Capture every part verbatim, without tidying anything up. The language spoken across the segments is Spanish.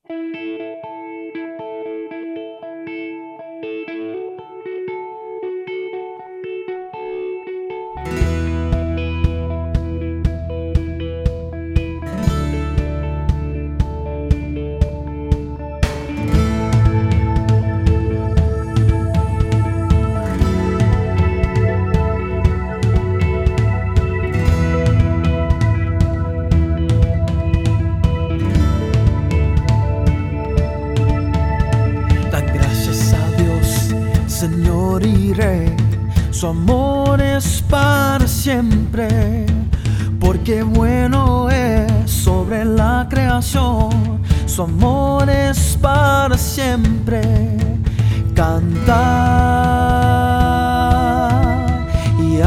Señor y Rey, su amor es para siempre, porque bueno es sobre la creación, su amor es para siempre. Cantar y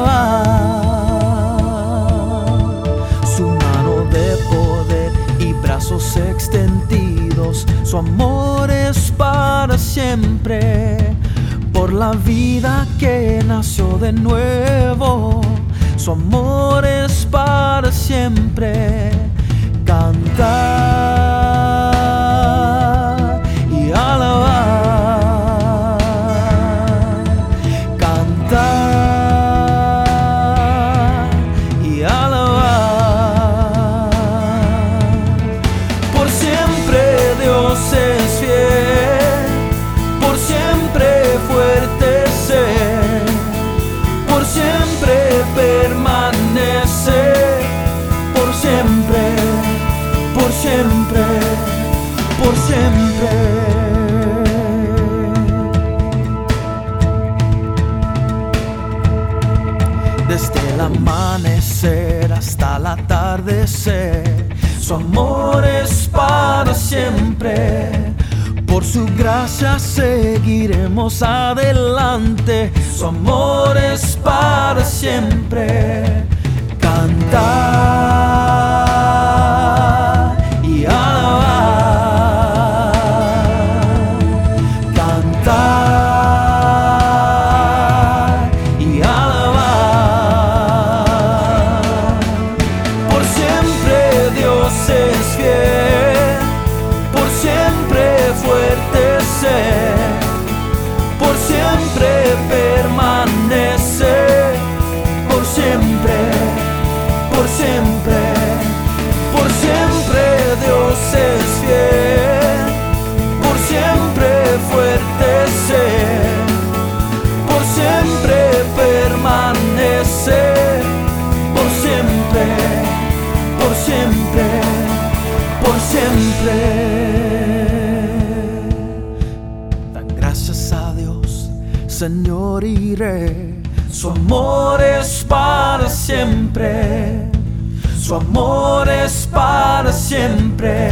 alabar su mano de poder y brazos extendidos, su amor es para siempre. Por la vida que nació de nuevo, su amor es para siempre. Cantar y alabar, cantar y alabar. Por siempre Dios es fiel, por siempre fuerte ser, por siempre permanecer, por siempre, por siempre, por siempre. Desde el amanecer hasta el atardecer, su amor es para siempre. Por su gracia seguiremos adelante, su amor es para siempre. Cantar y alabar, cantar y alabar. Por siempre Dios es fiel, por siempre fuerte ser, por siempre permanecer, por siempre, por siempre, por siempre Dios es fiel, por siempre fuerte ser, por siempre permanecer, por siempre, por siempre, por siempre. Gracias a Dios, Señor y Rey, su amor es para siempre, su amor es para siempre.